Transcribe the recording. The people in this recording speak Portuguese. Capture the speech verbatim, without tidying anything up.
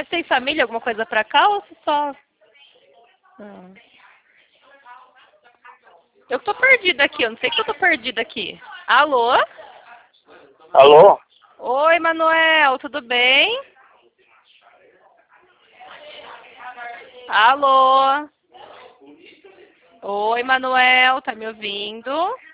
tem família, alguma coisa pra cá ou você só... Ah. Eu tô perdida aqui, eu não sei que eu tô perdida aqui. Alô? Alô? Oi, Manuel, tudo bem? Alô? Oi, Manuel, tá me ouvindo?